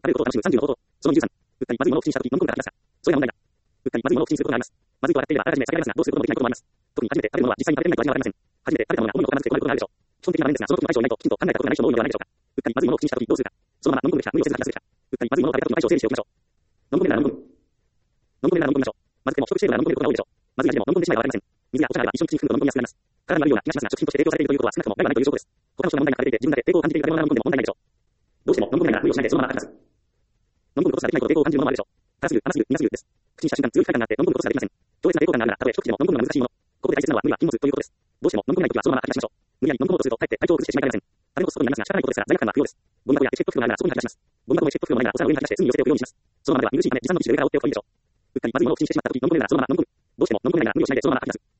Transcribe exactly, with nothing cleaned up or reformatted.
食べることを楽しむさんじゅうの方法。そのにじゅうさん。うっかりまずいものを口にしたとき飲むことができました。それが問題だ。うっかりまずいものを口にすることがあります。まずいと分かっていればあらかじめ避けられますが、どうすることもできないこともあります。特に初めて食べるものは実際に食べてみないと味がわかりません。初めて食べたものが本人のことがまずくて困ることがあるでしょう。基本的な場面ですが、その時の相性にないときちんと考えたことがない人も多いのではないでしょうか。うっかりまずいものを口にしたときどうするか。そのまま飲み込むべきか、無理をせず吐き出すべきか。うっかりまずいものを食べたときの相性を整理しておきましょう。飲み込めるなら飲み込む。飲み込めるなら飲み込みましょう。まずくても不足しているなら飲み込めることが多いでしょう。まずい味でも飲み込んでしまえばわかりません。水やお茶なら一緒に口に含むと飲み込みやすくなります。体に悪いような気がしますが、食品として提供されているということは少なくとも害はないという証拠です。他の人が問題なく食べていて、自分だけ抵抗を感じている食べ物なら飲んでも問題ないでしょう。どうしても飲み込めないなら無理をしないでそのまま吐き出す。飲み込むことができないことで抵抗を感じるものもあるでしょう。辛すぎる、甘すぎる、苦すぎるです。口にした瞬間強い不快感があって飲み込むことができません。強烈な抵抗感があるなら、たとえ一口でも飲み込むのが難しいもの。ここで大切なのは無理は禁物ということです。どうしても飲み込めないときはそのまま吐き出しましょう。無理やり飲み込もうとすると、かえって体調を崩してしまいかねません。食べ残すことになりますが仕方ないことですから罪悪感は不要です。ゴミ箱やエチケット袋があるならそこに吐き出します。ゴミ箱もエチケット袋もないならお皿の上に吐き出して隅に寄せておくようにします。そのままでは苦しいため持参のティッシュで上から覆っておくといいでしょう。うっかりまずいものを口にしてしまったとき飲み込めるならそのまま飲み込む。どうしても飲み込めないなら無理をしないでそのまま吐き出す。